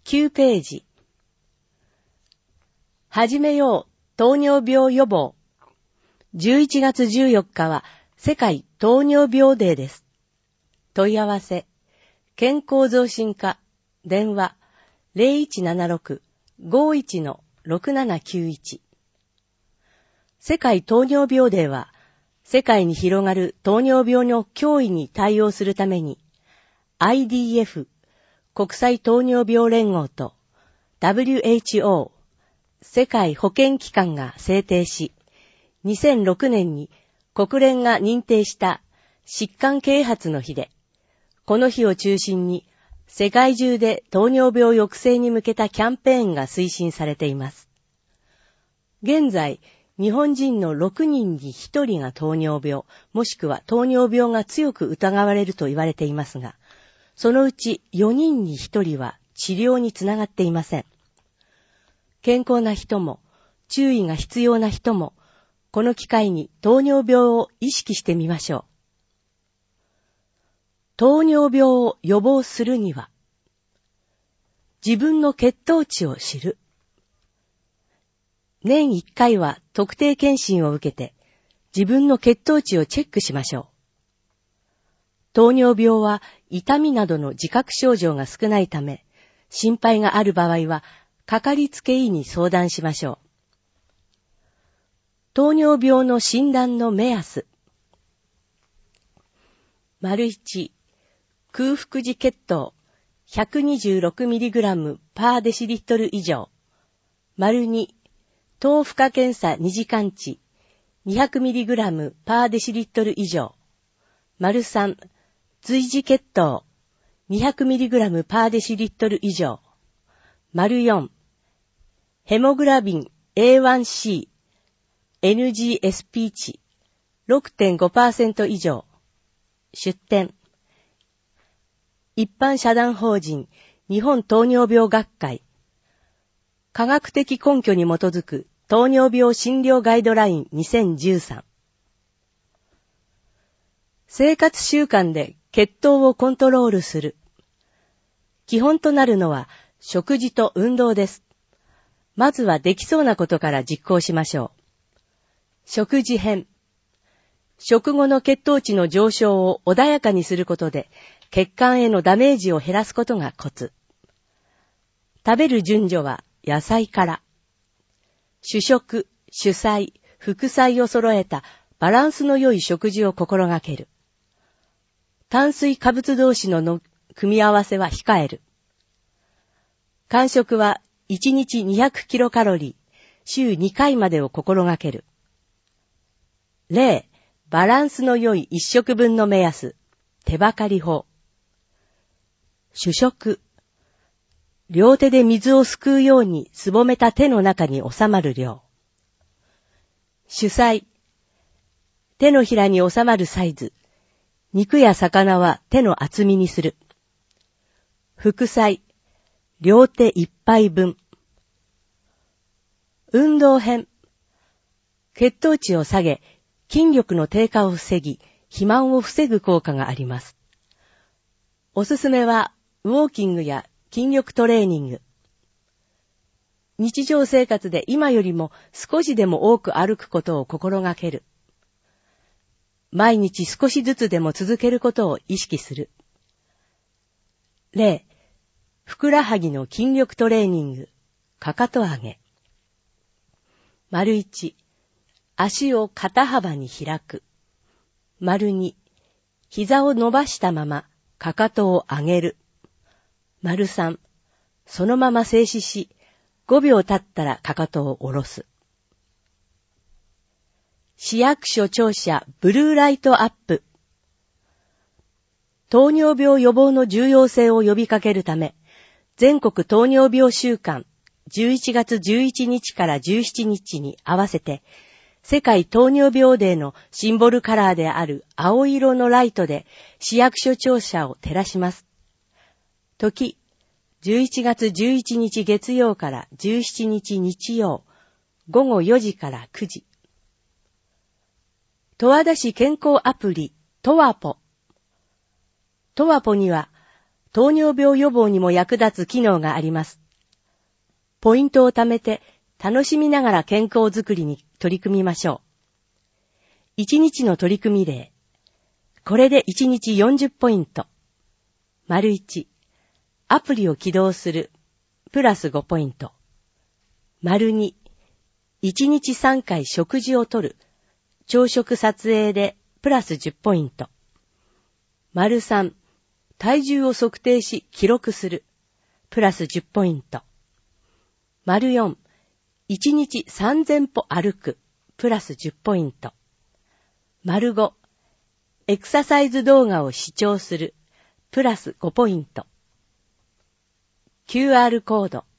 9ページ。始めよう糖尿病予防。11月14日は世界糖尿病デーです。問い合わせ、健康増進課、電話 0176-51-6791。世界糖尿病デーは、世界に広がる糖尿病の脅威に対応するために、IDF 国際糖尿病連合と WHO 世界保健機関が制定し、2006年に国連が認定した疾患啓発の日で、この日を中心に世界中で糖尿病抑制に向けたキャンペーンが推進されています。現在、日本人の6人に1人が糖尿病、もしくは糖尿病が強く疑われると言われていますが、そのうち4人に1人は治療につながっていません。健康な人も、注意が必要な人も、この機会に糖尿病を意識してみましょう。糖尿病を予防するには、自分の血糖値を知る。年1回は特定検診を受けて、自分の血糖値をチェックしましょう。糖尿病は痛みなどの自覚症状が少ないため、心配がある場合は、かかりつけ医に相談しましょう。糖尿病の診断の目安。1、空腹時血糖 126mg パーデシリットル以上。2、糖負荷検査2時間値 200mg パーデシリットル以上。3、随時血糖 200mg パーデシリットル以上。4、ヘモグラビン A1C NGSP 値 6.5% 以上。出典。一般社団法人日本糖尿病学会。科学的根拠に基づく糖尿病診療ガイドライン2013。生活習慣で血糖をコントロールする。基本となるのは食事と運動です。まずはできそうなことから実行しましょう。食事編。食後の血糖値の上昇を穏やかにすることで、血管へのダメージを減らすことがコツ。食べる順序は野菜から。主食、主菜、副菜を揃えたバランスの良い食事を心がける。炭水化物同士の組み合わせは控える。間食は1日200キロカロリー、週2回までを心がける。例、バランスの良い1食分の目安、手ばかり法。主食。両手で水をすくうようにすぼめた手の中に収まる量。主菜。手のひらに収まるサイズ。肉や魚は手の厚みにする。副菜。両手一杯分。運動編。血糖値を下げ、筋力の低下を防ぎ、肥満を防ぐ効果があります。おすすめは、ウォーキングや筋力トレーニング。日常生活で今よりも少しでも多く歩くことを心がける。毎日少しずつでも続けることを意識する。例、ふくらはぎの筋力トレーニング、かかと上げ。1、足を肩幅に開く。2、膝を伸ばしたままかかとを上げる。3、そのまま静止し、5秒経ったらかかとを下ろす。市役所庁舎ブルーライトアップ。糖尿病予防の重要性を呼びかけるため、全国糖尿病週間11月11日から17日に合わせて、世界糖尿病デーのシンボルカラーである青色のライトで市役所庁舎を照らします。時、11月11日月曜から17日日曜、午後4時から9時。十和田市健康アプリ、トワポ。トワポには、 糖尿病予防にも役立つ機能があります。ポイントを貯めて楽しみながら健康づくりに取り組みましょう。1日の取り組み例。これで1日40ポイント。丸1、アプリを起動する、プラス5ポイント。丸2、1日3回食事をとる、朝食撮影でプラス10ポイント。丸3、体重を測定し記録する、プラス10ポイント。丸4、1日3000歩歩く、プラス10ポイント。丸5、エクササイズ動画を視聴する、プラス5ポイント。QR コード。